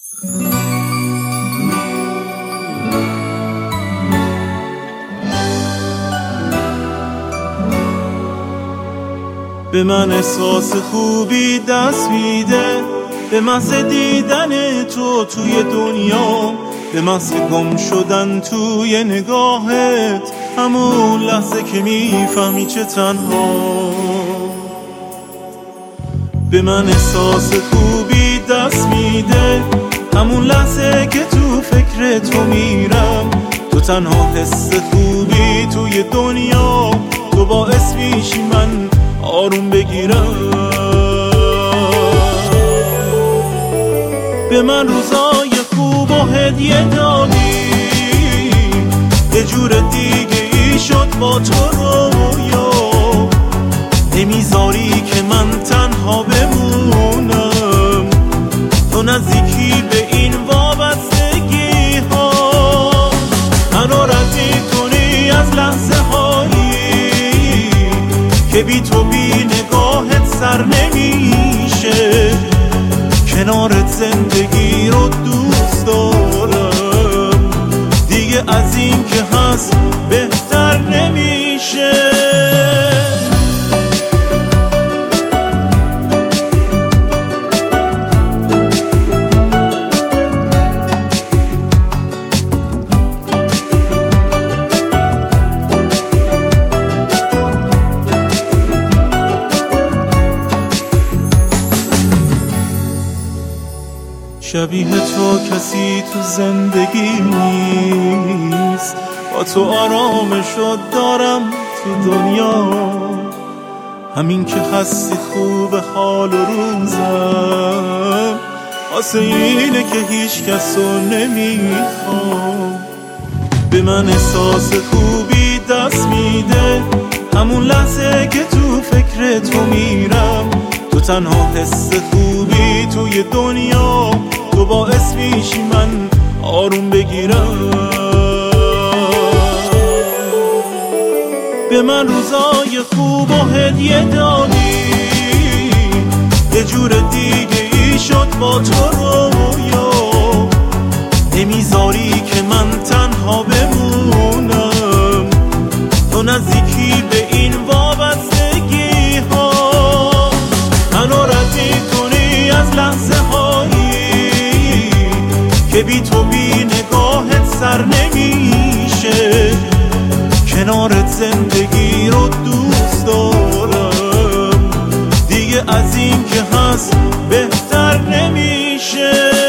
به من احساس خوبی دست میده، به محض دیدن تو توی دنیا، به محض گم شدن توی نگاهت، همون لحظه که میفهمی چه تنها. به من احساس خوبی دست میده، همون لحظه که تو فکر تو میرم، تو تنها حس خوبی توی دنیا، تو باعث میشی من آروم بگیرم. به من روزای خوب و هدیه دادی، یه جور دیگه ای شد با تو رویا، نمیذاری که من تنها بمونم، تو نزدیکی به این وابستگی ها، منو رد میکنی از لحظه هایی که بی تو بی نگاهت سر نمیشه، کنارت زندگی رو دوست دارم، دیگه از این که هست بهتر نمیشه. شبیه تو کسی تو زندگی نیست، با تو آرامشو دارم تو دنیا، همین که هستی خوب حال و روزم، واسه اینه که هیچ کسو نمیخوام. به من احساس خوبی دست میده، همون لحظه که تو فکر تو میرم، تو تنها حس خوبی توی دنیا، تو باعث میشی من آروم بگیرم. به من روزای خوب و هدیه دادی، یه جور دیگه ای شد با تو رویا، نمیذاری که من تنها بمونم، تو نزدیکی به این وابستگی ها، منو رد میکنی از لحظه هایی که بی تو بی نگاهت سر نمیشه، کنارت زندگی رو دوست دارم، دیگه از این که هست بهتر نمیشه.